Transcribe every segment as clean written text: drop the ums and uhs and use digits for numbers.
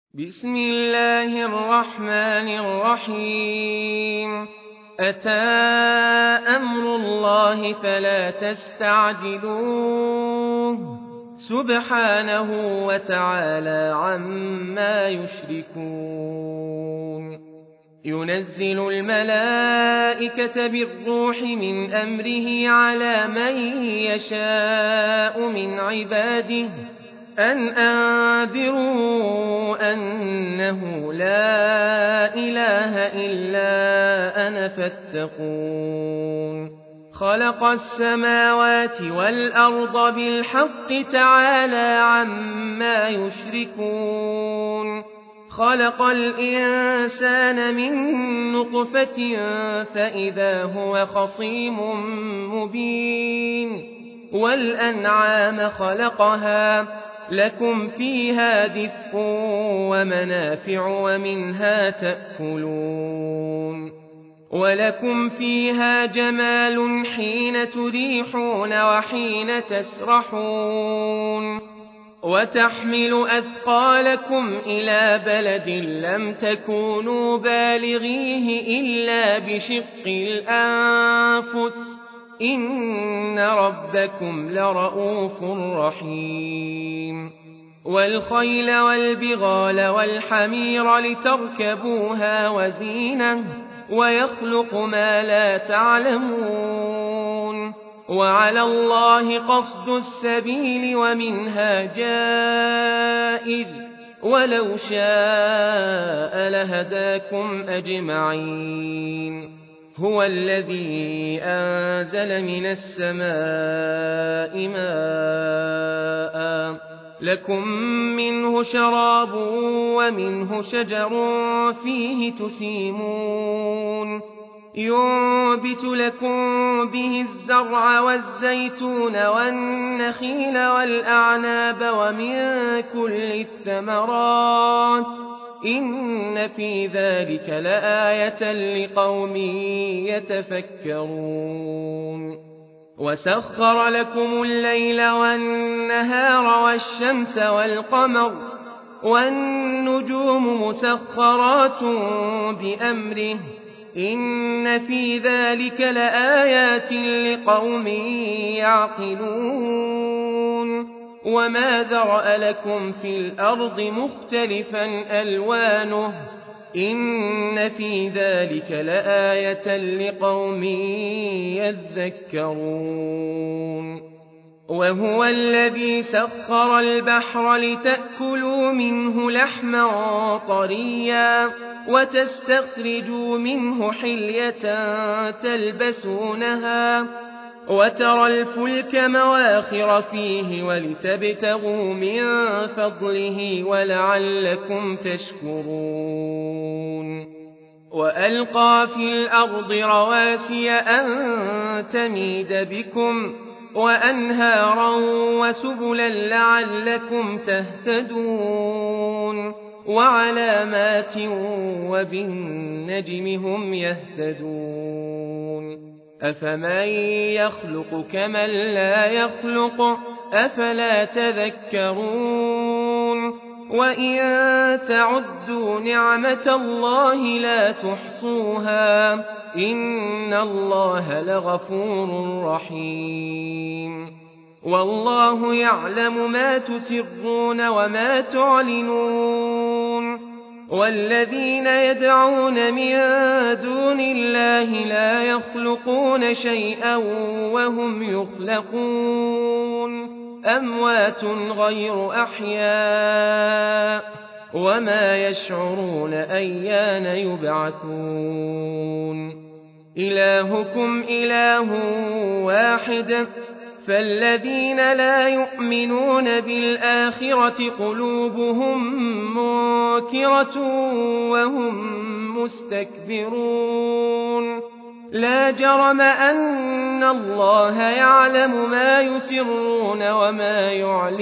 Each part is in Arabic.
بسم الله الرحمن الرحيم أتى أمر الله فلا تستعجلوه سبحانه وتعالى عما يشركون ينزل الملائكة بالروح من أمره على من يشاء من عباده أن أنذروا أنه لا إله إلا أنا فاتقون خلق السماوات والأرض بالحق تعالى عما يشركون خلق الإنسان من نطفة فإذا هو خصيم مبين والأنعام خلقها لكم فيها دفء ومنافع ومنها تأكلون ولكم فيها جمال حين تريحون وحين تسرحون وتحمل أثقالكم إلى بلد لم تكونوا بالغيه إلا بشق الأنفس إن ربكم لرءوف رحيم والخيل والبغال والحمير لتركبوها وزينة ويخلق ما لا تعلمون وعلى الله قصد السبيل ومنها جائر ولو شاء لهداكم أجمعين هو الذي أنزل من السماء ماء لكم منه شراب ومنه شجر فيه تسيمون ينبت لكم به الزرع والزيتون والنخيل والأعناب ومن كل الثمرات إن في ذلك لآية لقوم يتفكرون وسخر لكم الليل والنهار والشمس والقمر والنجوم مسخرات بأمره إن في ذلك لآيات لقوم يعقلون وما ذرأ لكم في الأرض مختلفا ألوانه إن في ذلك لآية لقوم يذكرون وهو الذي سخر البحر لتأكلوا منه لحما طريا وتستخرجوا منه حلية تلبسونها وترى الفلك مواخر فيه ولتبتغوا من فضله ولعلكم تشكرون وألقى في الأرض رواسي أن تميد بكم وأنهارا وسبلا لعلكم تهتدون وعلامات وبالنجم هم يهتدون أفمن يخلق كمن لا يخلق أفلا تذكرون وإن تعدوا نعمة الله لا تحصوها إن الله لغفور رحيم والله يعلم ما تسرون وما تعلنون والذين يدعون من دون الله لا يخلقون شيئا وهم يخلقون أموات غير أحياء وما يشعرون أيان يبعثون إلهكم إله واحد فالذين لا يؤمنون بالآخرة قلوبهم منكرة وهم مستكبرون لا جرم أن الله يعلم ما يسرون وما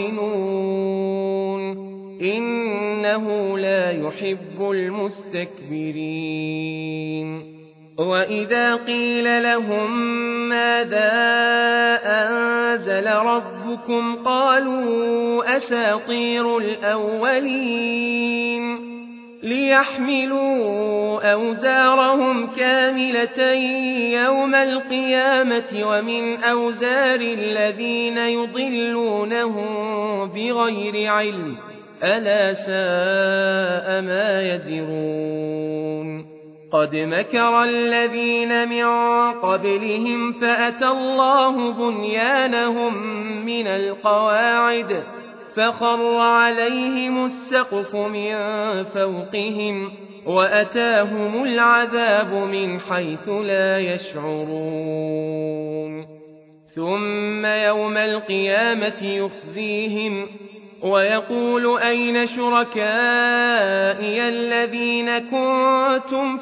يعلنون إنه لا يحب المستكبرين وإذا قيل لهم ماذا أنزل ربكم قالوا أساطير الأولين ليحملوا أوزارهم كاملة يوم القيامة ومن أوزار الذين يضلونهم بغير علم ألا ساء ما يزرون قد مكر الذين من قبلهم فأتى الله بنيانهم من القواعد فخر عليهم السقف من فوقهم وأتاهم العذاب من حيث لا يشعرون ثم يوم القيامة يخزيهم ويقول أين شركائي الذين كنتم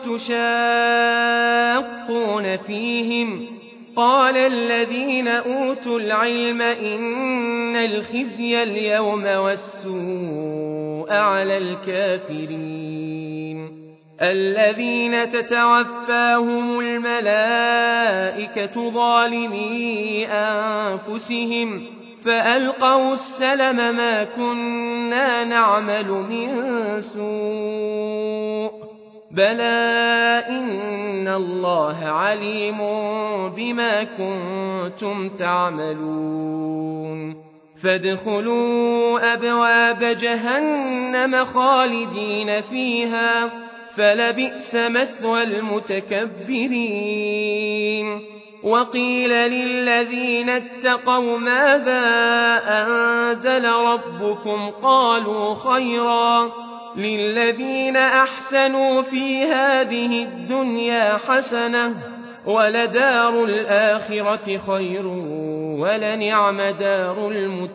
تشاقون فيهم قال الذين أوتوا العلم إن الخزي اليوم والسوء على الكافرين الذين تتوفاهم الملائكة ظالمي أنفسهم فألقوا السلم ما كنا نعمل من سوء بلى إن الله عليم بما كنتم تعملون فادخلوا أبواب جهنم خالدين فيها فلبئس مثوى المتكبرين وقيل للذين اتقوا ماذا أنزل ربكم قالوا خيرا للذين أحسنوا في هذه الدنيا حسنة ولدار الآخرة خير ولنعم دار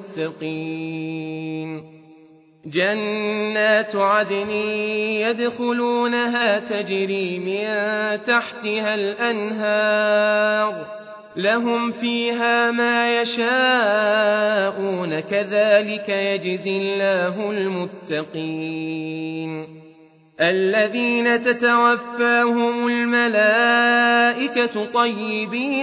المتقين جنات عدن يدخلونها تجري من تحتها الأنهار لهم فيها ما يشاءون كذلك يجزي الله المتقين الذين تتوفاهم الملائكة طيبين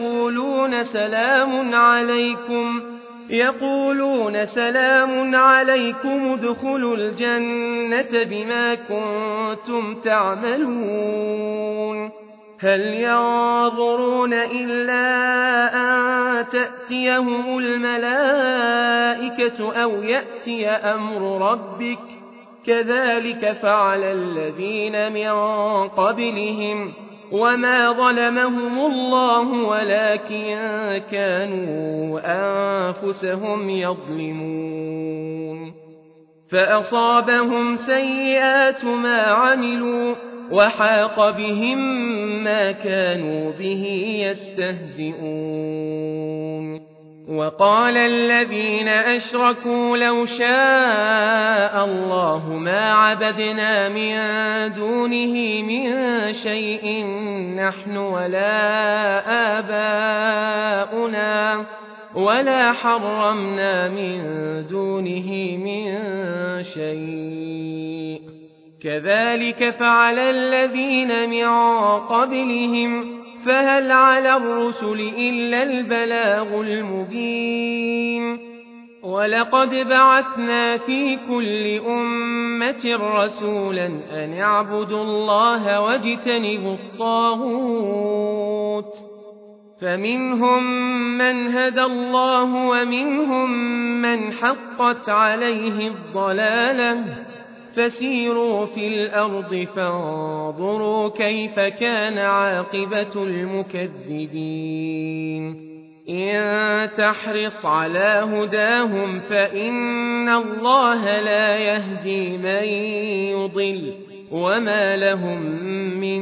يقولون سلام عليكم ادخلوا الجنة بما كنتم تعملون هل ينظرون إلا أن تأتيهم الملائكة أو يأتي أمر ربك كذلك فعل الذين من قبلهم وما ظلمهم الله ولكن كانوا أنفسهم يظلمون فأصابهم سيئات ما عملوا وحاق بهم ما كانوا به يستهزئون وقال الذين أشركوا لو شاء الله ما عبدنا من دونه من شيء نحن ولا آباؤنا ولا حرمنا من دونه من شيء كذلك فعل الذين من قبلهم فهل على الرسل إلا البلاغ المبين ولقد بعثنا في كل أمة رسولا أن اعبدوا الله واجتنبوا الطاغوت فمنهم من هدى الله ومنهم من حقت عليه الضلالة فسيروا في الأرض فانظروا كيف كان عاقبة المكذبين إن تحرص على هداهم فإن الله لا يهدي من يضل وما لهم من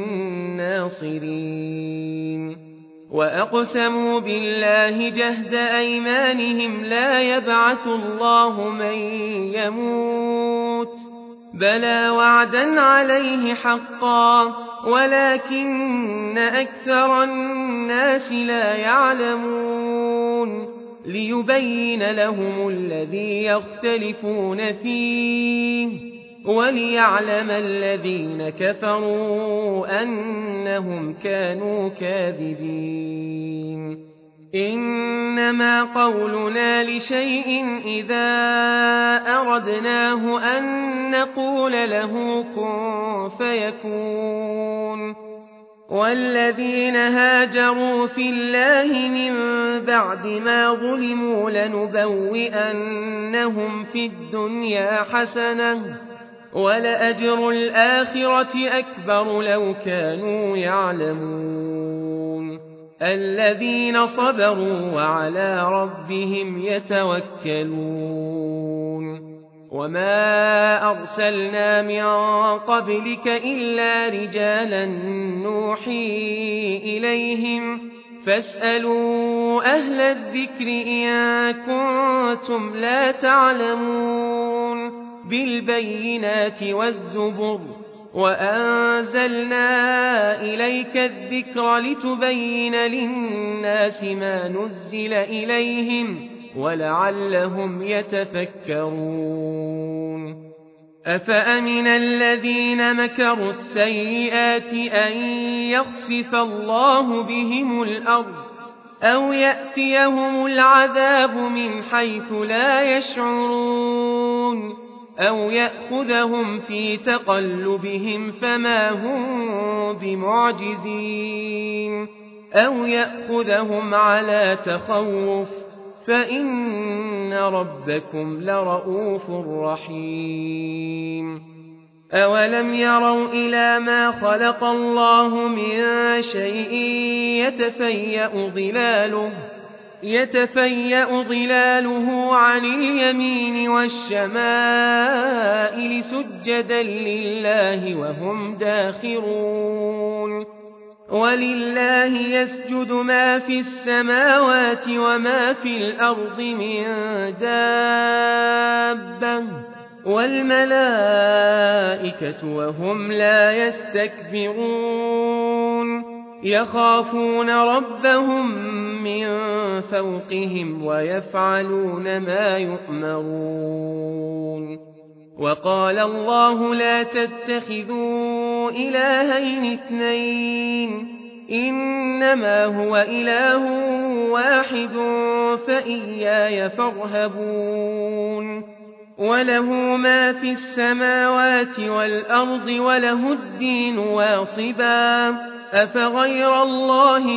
ناصرين وأقسموا بالله جهد أيمانهم لا يبعث الله من يموت بلى وعدا عليه حقا ولكن أكثر الناس لا يعلمون ليبين لهم الذي يختلفون فيه وليعلم الذين كفروا أنهم كانوا كاذبين إنما قولنا لشيء إذا أردناه أن نقول له كن فيكون والذين هاجروا في الله من بعد ما ظلموا لنبوئنهم في الدنيا حسنة ولأجر الآخرة أكبر لو كانوا يعلمون الذين صبروا وعلى ربهم يتوكلون وما أرسلنا من قبلك إلا رجالا نوحي إليهم فاسألوا أهل الذكر إن كنتم لا تعلمون بالبينات والزبر وأنزلنا إليك الذكر لتبين للناس ما نزل إليهم ولعلهم يتفكرون أفأمن الذين مكروا السيئات أن يخسف الله بهم الأرض أو يأتيهم العذاب من حيث لا يشعرون أو يأخذهم في تقلبهم فما هم بمعجزين أو يأخذهم على تخوف فإن ربكم لرءوف رحيم أولم يروا إلى ما خلق الله من شيء يتفيأ ظلاله عن اليمين والشمائل سجدا لله وهم داخرون ولله يسجد ما في السماوات وما في الأرض من دابة والملائكة وهم لا يستكبرون يخافون ربهم من فوقهم ويفعلون ما يؤمرون وقال الله لا تتخذوا إلهين اثنين إنما هو إله واحد فإياي فارهبون وله ما في السماوات والأرض وله الدين واصبا أفغير الله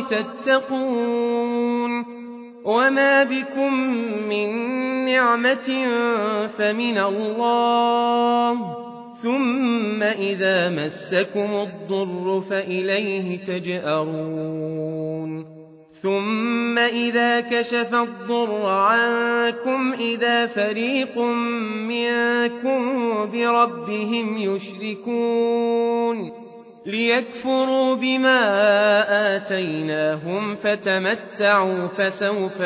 تتقون وما بكم من نعمة فمن الله ثم إذا مسكم الضر فإليه تجأرون ثم إذا كشف الضر عنكم إذا فريق منكم بربهم يشركون ليكفروا بما آتيناهم فتمتعوا فسوف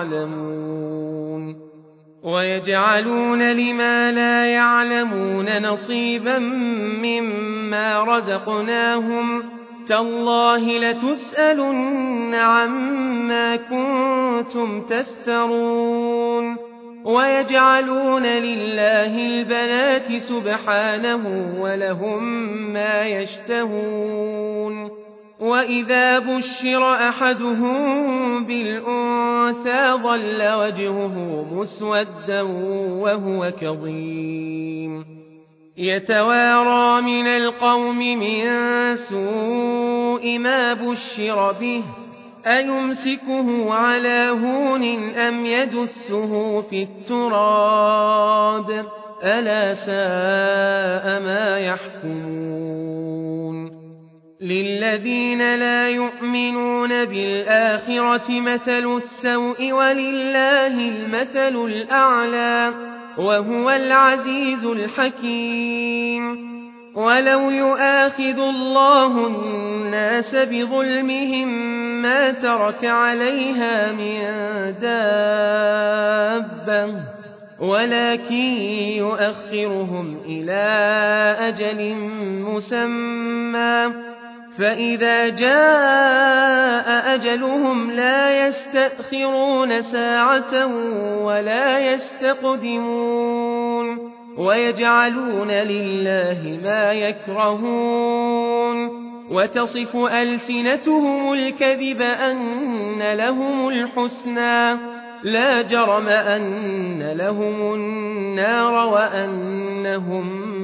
تعلمون ويجعلون لما لا يعلمون نصيبا مما رزقناهم تالله لتسألن عما كنتم تفترون ويجعلون لله البنات سبحانه ولهم ما يشتهون وإذا بشر أحدهم بالأنثى ظل وجهه مسودا وهو كظيم يتوارى من القوم من سوء ما بشر به أيمسكه على هون أم يدسه في التراب ألا ساء ما يحكمون للذين لا يؤمنون بالآخرة مثل السوء ولله المثل الأعلى وهو العزيز الحكيم ولو يؤاخذ الله الناس بظلمهم ما ترك عليها من دابة ولكن يؤخرهم إلى أجل مسمى فإذا جاء أجلهم لا يستأخرون ساعة ولا يستقدمون ويجعلون لله ما يكرهون وتصف ألسنتهم الكذب أن لهم الحسنى لا جرم أن لهم النار وأنهم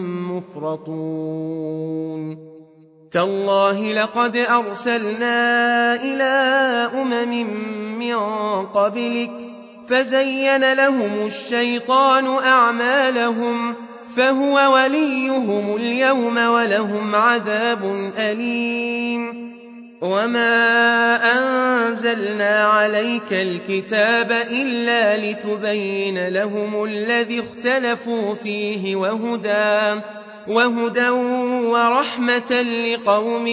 مفرطون تالله لقد أرسلنا إلى من قبلك فزين لهم الشيطان أعمالهم فهو وليهم اليوم ولهم عذاب أليم وما أنزلنا عليك الكتاب إلا لتبين لهم الذي اختلفوا فيه وهدى ورحمة لقوم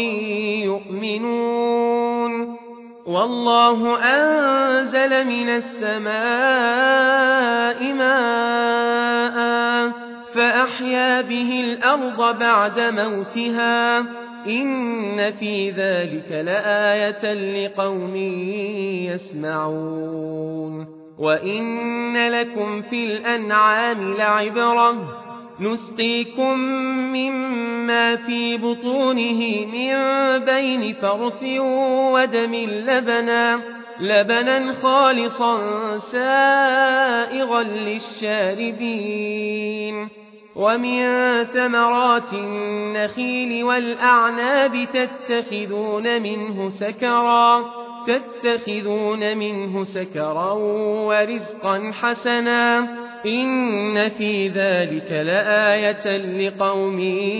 يؤمنون والله أنزل من السماء ماء فأحيا به الأرض بعد موتها إن في ذلك لآية لقوم يسمعون وإن لكم في الأنعام لعبرة نسقيكم مما في بطونه من بين فرث ودم لبنا خالصا سائغا للشاربين ومن ثمرات النخيل والأعناب تتخذون منه سكرا ورزقا حسنا إن في ذلك لآية لقوم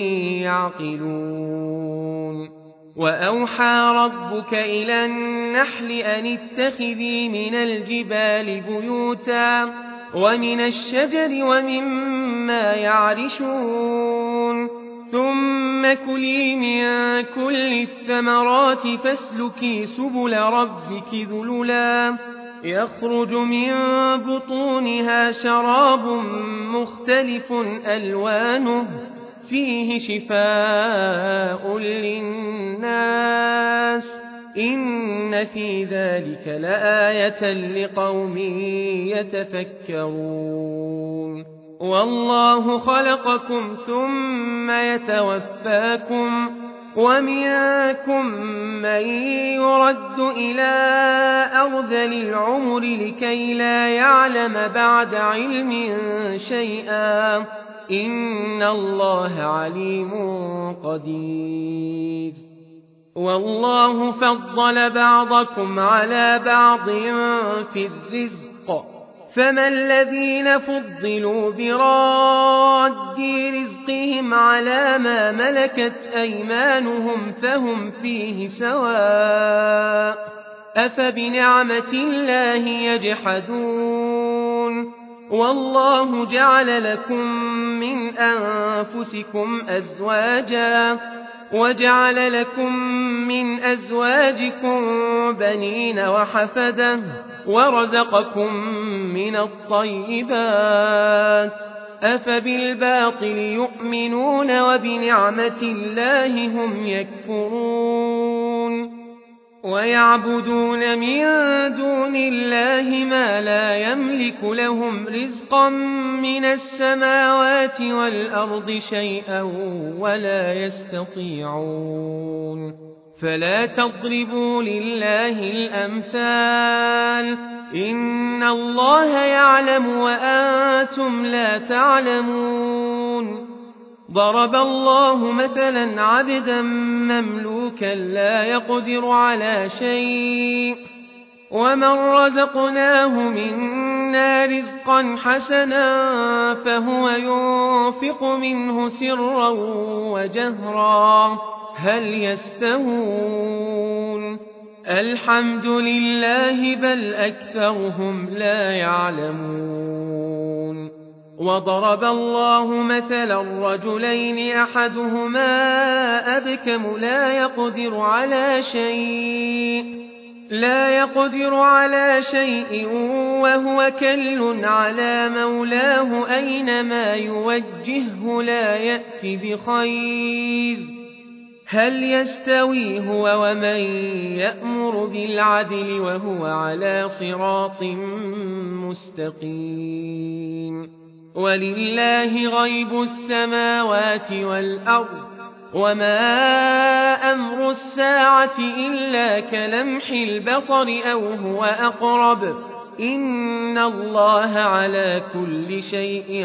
يعقلون وأوحى ربك إلى النحل أن اتخذي من الجبال بيوتا ومن الشجر ومما يعرشون ثم كلي من كل الثمرات فاسلكي سبل ربك ذللا يخرج من بطونها شراب مختلف ألوانه فيه شفاء للناس إن في ذلك لآية لقوم يتفكرون والله خلقكم ثم يتوفاكم ومنكم من يرد إلى أرذل العمر لكي لا يعلم بعد علم شيئا إن الله عليم قدير والله فضل بعضكم على بعض في الرزق فما الذين فضلوا براد رزقهم على ما ملكت أيمانهم فهم فيه سواء أفبنعمة الله يجحدون والله جعل لكم من أنفسكم أزواجا وجعل لكم من أزواجكم بنين وحفدة ورزقكم من الطيبات أفبالباطل يؤمنون وبنعمة الله هم يكفرون ويعبدون من دون الله ما لا يملك لهم رزقا من السماوات والأرض شيئا ولا يستطيعون فلا تضربوا لله الأمثال إن الله يعلم وأنتم لا تعلمون ضرب الله مثلا عبدا مملوكا لا يقدر على شيء ومن رزقناه منا رزقا حسنا فهو ينفق منه سرا وجهرا هل يستوون الحمد لله بل أكثرهم لا يعلمون وضرب الله مثلا رجلين أحدهما أبكم لا يقدر على شيء وهو كل على مولاه أينما يوجهه لا يأتي بخير هل يستوي هو ومن يأمر بالعدل وهو على صراط مستقيم ولله غيب السماوات والأرض وما أمر الساعة إلا كلمح البصر أو هو أقرب إن الله على كل شيء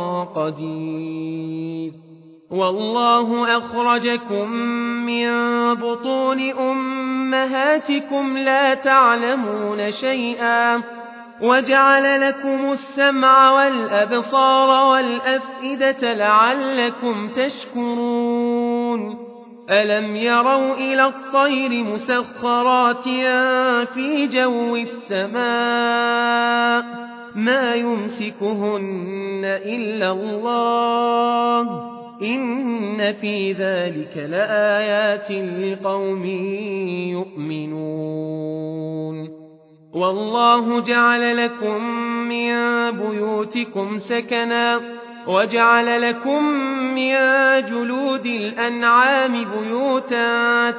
قدير والله أخرجكم من بطون أمهاتكم لا تعلمون شيئا وجعل لكم السمع والأبصار والأفئدة لعلكم تشكرون ألم يروا إلى الطير مسخرات في جو السماء ما يمسكهن إلا الله إن في ذلك لآيات لقوم يؤمنون والله جعل لكم من بيوتكم سكنا وجعل لكم من جلود الأنعام بيوتا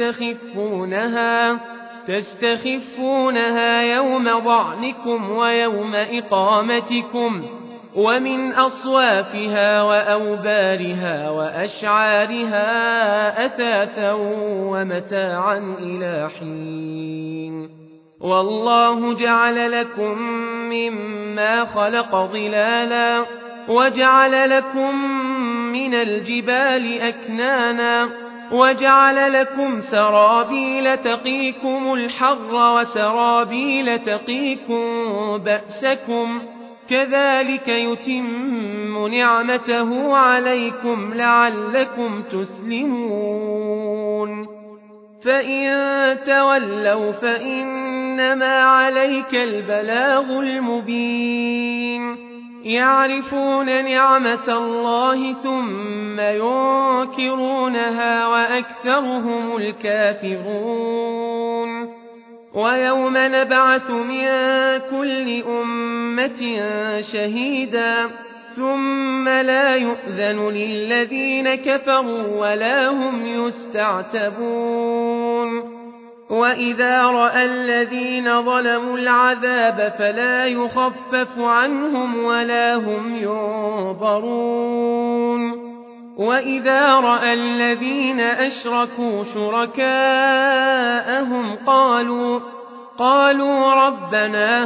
تستخفونها يوم ضعنكم ويوم إقامتكم ومن أصوافها وأوبارها وأشعارها أثاثا ومتاعا إلى حين والله جعل لكم مما خلق ظلالا وجعل لكم من الجبال أكنانا وجعل لكم سرابيل تقيكم الحر وسرابيل تقيكم بأسكم كذلك يتم نعمته عليكم لعلكم تسلمون فإن تولوا فإنما عليك البلاغ المبين يعرفون نعمة الله ثم ينكرونها وأكثرهم الكافرون ويوم نبعث من كل أمة شهيدا ثم لا يؤذن للذين كفروا ولا هم يستعتبون وإذا رأى الذين ظلموا العذاب فلا يخفف عنهم ولا هم ينظرون وإذا رأى الذين أشركوا شركاءهم قالوا ربنا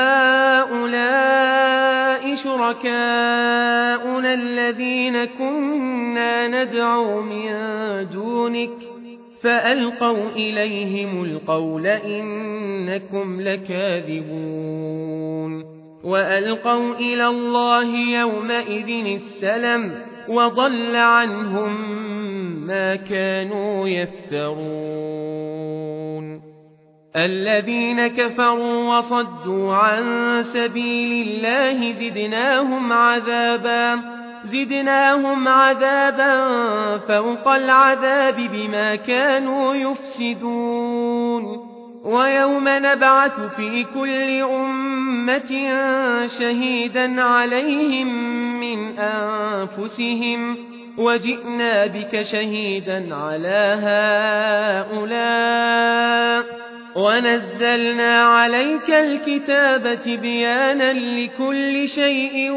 هؤلاء شركاؤنا الذين كنا ندعو من دونك فألقوا إليهم القول إنكم لكاذبون وألقوا إلى الله يومئذ السلم وضل عنهم ما كانوا يفترون الذين كفروا وصدوا عن سبيل الله زدناهم عذابا فوق العذاب بما كانوا يفسدون ويوم نبعث في كل أمة شهيدا عليهم من أنفسهم وجئنا بك شهيدا على هؤلاء ونزلنا عليك الكتاب تبيانا لكل شيء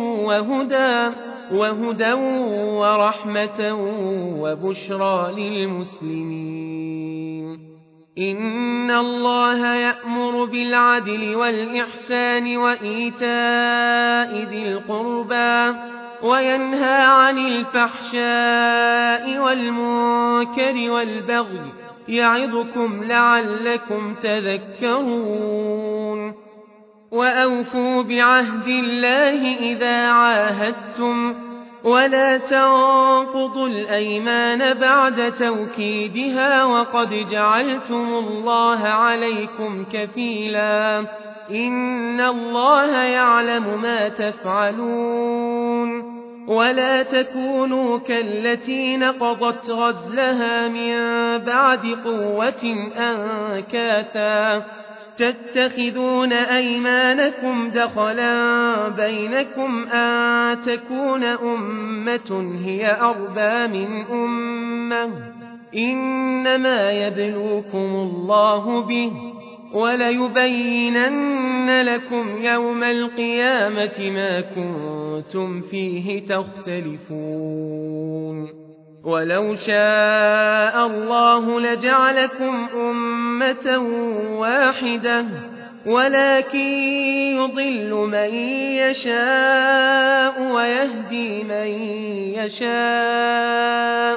وهدى ورحمة وبشرى للمسلمين إن الله يأمر بالعدل والإحسان وإيتاء ذي القربى وينهى عن الفحشاء والمنكر والبغي يعظكم لعلكم تذكرون وأوفوا بعهد الله إذا عاهدتم ولا تنقضوا الأيمان بعد توكيدها وقد جعلتم الله عليكم كفيلا إن الله يعلم ما تفعلون ولا تكونوا كالتي نقضت غزلها من بعد قوة أنكاثا تتخذون أيمانكم دخلا بينكم أن تكون أمة هي أربى من أمة إنما يبلوكم الله به وليبينن لكم يوم القيامة ما كنتم كنتم فيه تختلفون ولو شاء الله لجعلكم أمة واحدة ولكن يضل من يشاء ويهدي من يشاء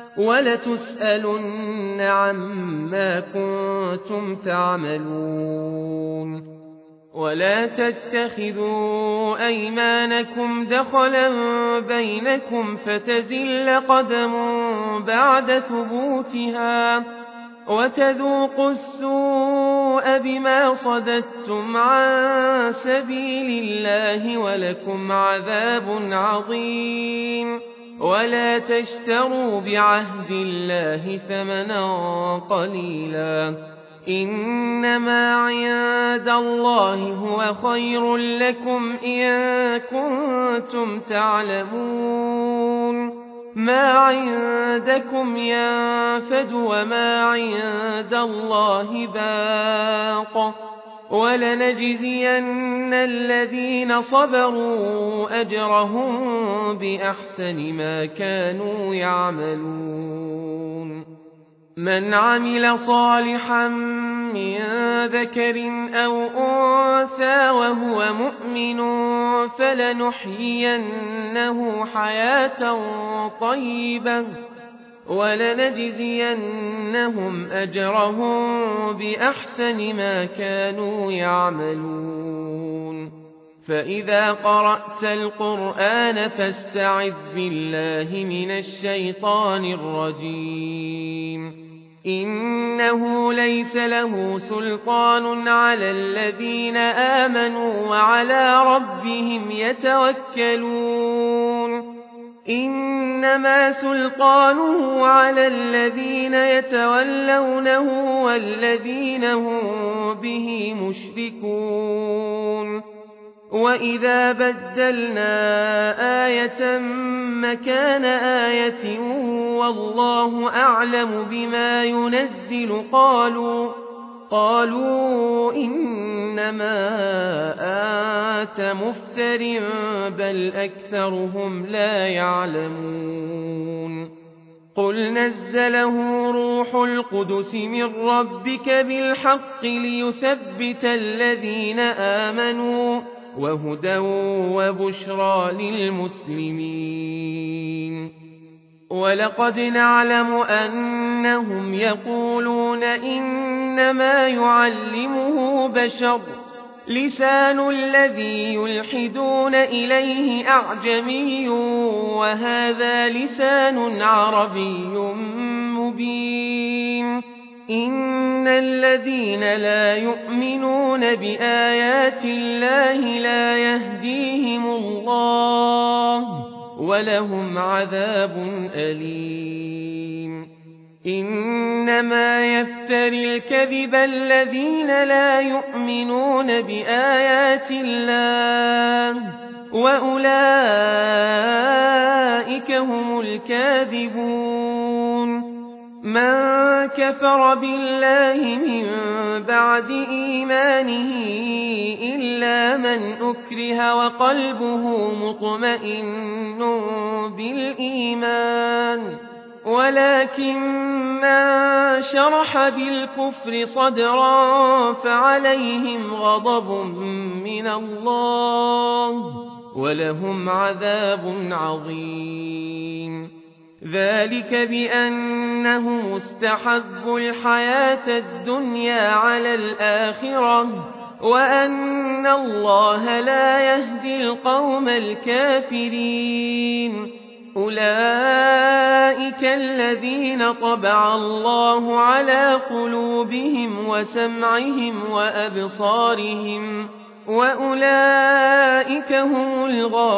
ولتسألن عما كنتم تعملون ولا تتخذوا أيمانكم دخلا بينكم فتزل قدم بعد ثبوتها وتذوقوا السوء بما صددتم عن سبيل الله ولكم عذاب عظيم ولا تشتروا بعهد الله ثمنا قليلا إنما عند الله هو خير لكم إن كنتم تعلمون ما عندكم ينفد وما عند الله باق ولنجزين الذين صبروا أجرهم بأحسن ما كانوا يعملون من عمل صالحا من ذكر أو أنثى وهو مؤمن فلنحيينه حياة طيبة ولنجزينهم أجرهم بأحسن ما كانوا يعملون فإذا قرأت القرآن فاستعذ بالله من الشيطان الرجيم إنه ليس له سلطان على الذين آمنوا وعلى ربهم يتوكلون إنما سلطانه على الذين يتولونه والذين هم به مشركون وإذا بدلنا آية مكان آية والله أعلم بما ينزل قالوا إنما أنت مفتر بل أكثرهم لا يعلمون قل نزله روح القدس من ربك بالحق ليثبت الذين آمنوا وهدى وبشرى للمسلمين ولقد نعلم أنهم يقولون إنما يعلمه بشر لسان الذي يلحدون إليه أعجمي وهذا لسان عربي مبين إن الذين لا يؤمنون بآيات الله لا يهديهم الله ولهم عذاب أليم إنما يفتري الكذب الذين لا يؤمنون بآيات الله وأولئك هم الكاذبون من كفر بالله من بعد إيمانه إلا من أكره وقلبه مطمئن بالإيمان ولكن من شرح بالكفر صدرا فعليهم غضب من الله ولهم عذاب عظيم ذلك بأنه مستحب الحياة الدنيا على الآخرة وأن الله لا يهدي القوم الكافرين أولئك الذين طبع الله على قلوبهم وسمعهم وأبصارهم وأولئك هم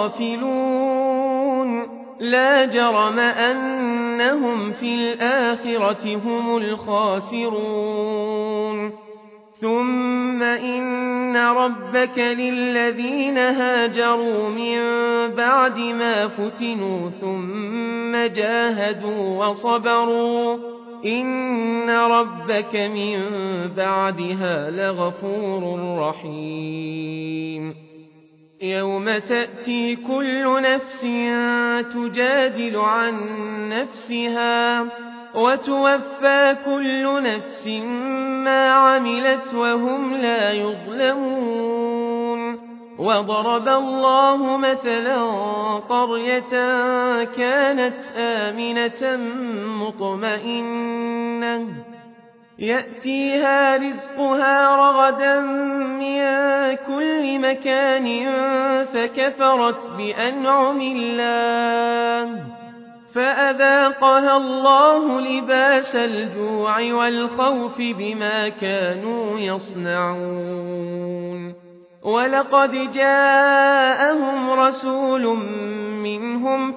الغافلون لا جرم أنهم في الآخرة هم الخاسرون ثم إن ربك للذين هاجروا من بعد ما فتنوا ثم جاهدوا وصبروا إن ربك من بعدها لغفور رحيم يوم تأتي كل نفس تجادل عن نفسها وتوفى كل نفس ما عملت وهم لا يظلمون وضرب الله مثلا قرية كانت آمنة مطمئنة يأتيها رزقها رغدا من كل مكان فكفرت بأنعم الله فأذاقها الله لباس الجوع والخوف بما كانوا يصنعون ولقد جاءهم رسول منهم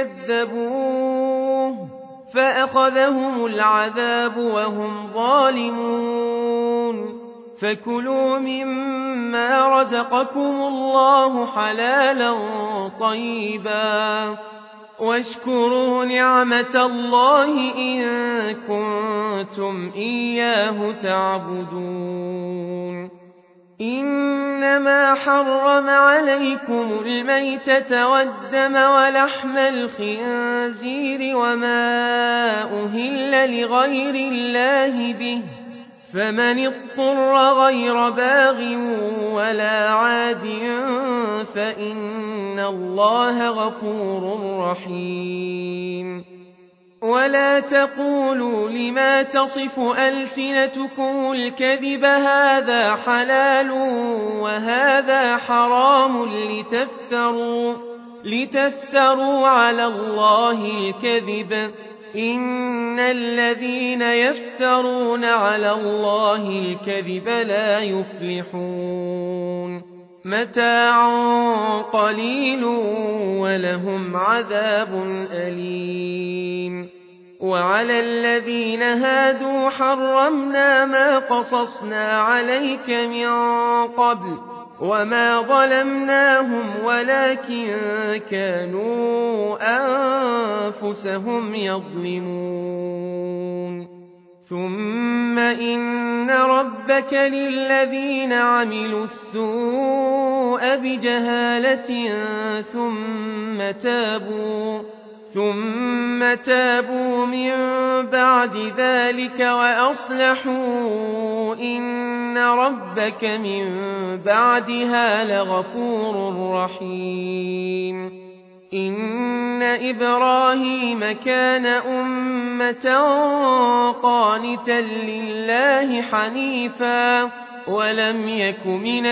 فكذبوه فأخذهم العذاب وهم ظالمون فكلوا مما رزقكم الله حلالا طيبا واشكروا نعمة الله إن كنتم إياه تعبدون إنما حرم عليكم الميتة والدم ولحم الخنزير وما أهل لغير الله به فمن اضطر غير باغ ولا عاد فإن الله غفور رحيم ولا تقولوا لما تصف ألسنتكم الكذب هذا حلال وهذا حرام لتفتروا على الله الكذب إن الذين يفترون على الله الكذب لا يفلحون متاع قليل ولهم عذاب أليم وعلى الذين هادوا حرمنا ما قصصنا عليك من قبل وما ظلمناهم ولكن كانوا أنفسهم يظلمون ثم إن ربك للذين عملوا السوء بجهالة ثم تابوا من بعد ذلك وأصلحوا إن ربك من بعدها لغفور رحيم إن إبراهيم كان أمة قانتا لله حنيفا ولم يك من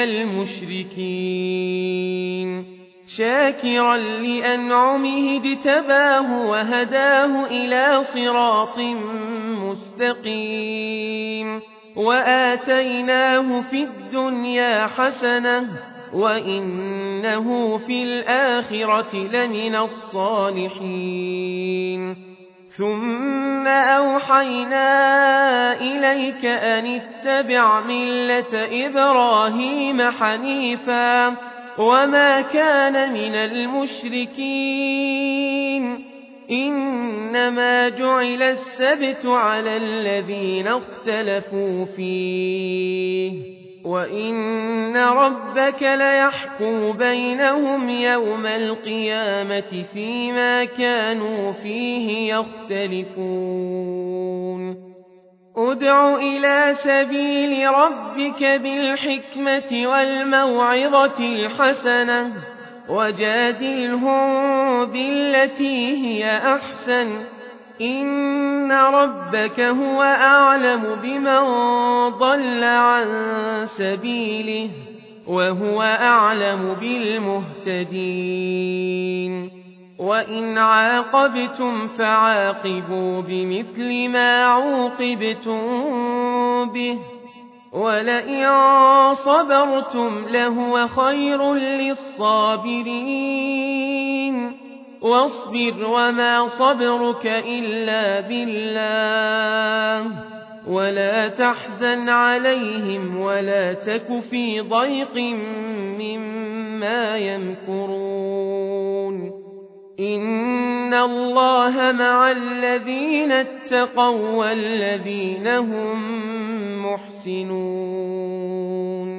المشركين شاكرا لأنعمه اجتباه وهداه إلى صراط مستقيم وآتيناه في الدنيا حسنة وإنه في الآخرة لمن الصالحين ثم أوحينا إليك أن اتبع ملة إبراهيم حنيفا وما كان من المشركين إنما جعل السبت على الذين اختلفوا فيه وإن ربك ليحكم بينهم يوم القيامة فيما كانوا فيه يختلفون ادع إلى سبيل ربك بالحكمة والموعظة الحسنة وجادلهم بالتي هي أحسن إن ربك هو أعلم بمن ضل عن سبيله وهو أعلم بالمهتدين وإن عاقبتم فعاقبوا بمثل ما عوقبتم به ولئن صبرتم لهو خير للصابرين واصبر وما صبرك إلا بالله ولا تحزن عليهم ولا تك في ضيق مما يمكرون إن الله مع الذين اتقوا والذين هم محسنون